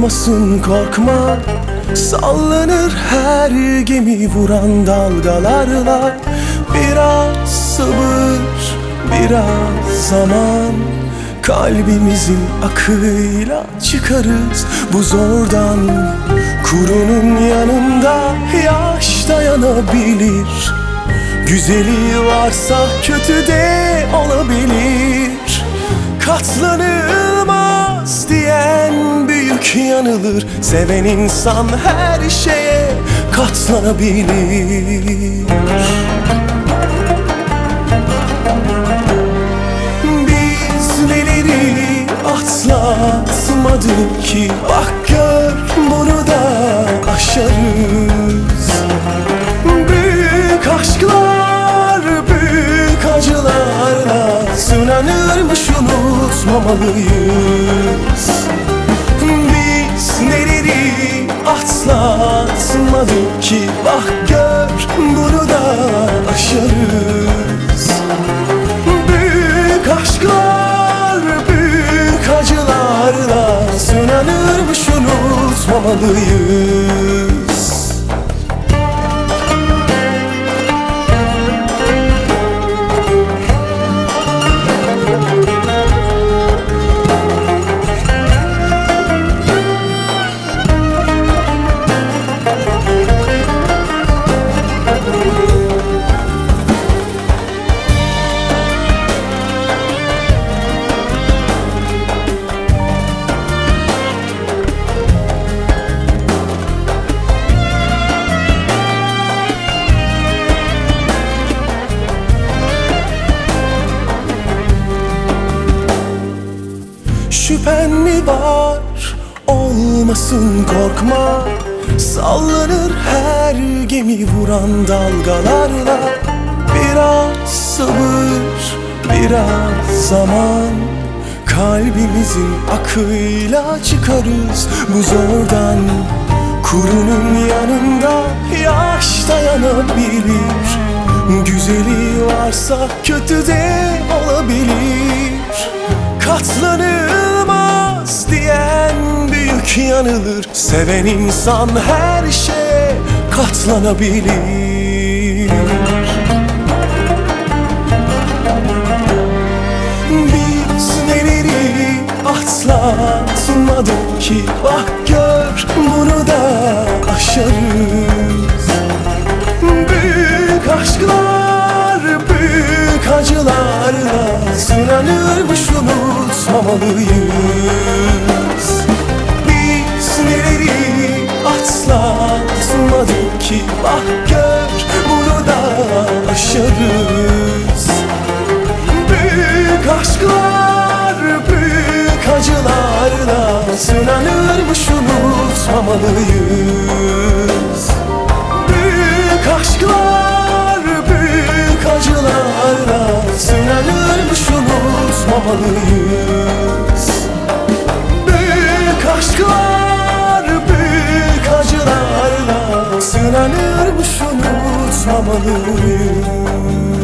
olmasın korkma. Sallanır her gemi vuran dalgalarla. Biraz sabır, biraz zaman, kalbimizin akıyla çıkarız bu zordan. Kurunun yanında yaş dayanabilir. Güzeli varsa kötü de olabilir. Katlanılmaz diyen büyük yanılır. Seven insan her şeye katlanabilir. Biz neleri atlatmadık ki, bak gör bunu da aşarız. Büyük aşklar, büyük acılarla sınanırmış, unutmamalıyız. Biz neleri atlatmadık ki, bak gör bunu da aşarız. Büyük aşklar, büyük acılarla sınanırmış, unutmamalıyız. Şüphen mi var? Olmasın korkma. Sallanır her gemi vuran dalgalarla. Biraz sabır, biraz zaman, kalbimizin akıyla çıkarız bu zordan. Kurunun yanında yaş dayanabilir. Güzeli varsa kötü de olabilir. Katlanılmaz diyen büyük yanılır. Seven insan her şeye katlanabilir. Biz neleri atlatmadık ki, bak gör bunu da aşarız. Büyük aşklar, büyük acılarla sınanırmış, unutmamalıyız. Biz neleri atlatmadık ki, bak gör bunu da aşarız. Büyük aşklar, büyük acılarla sınanırmış, unutmamalıyız. Büyük aşklar, büyük acılarla sınanırmış, unutmamalıyız. Büyük aşklar, büyük acılarla sınanırmış, unutmamalıyız.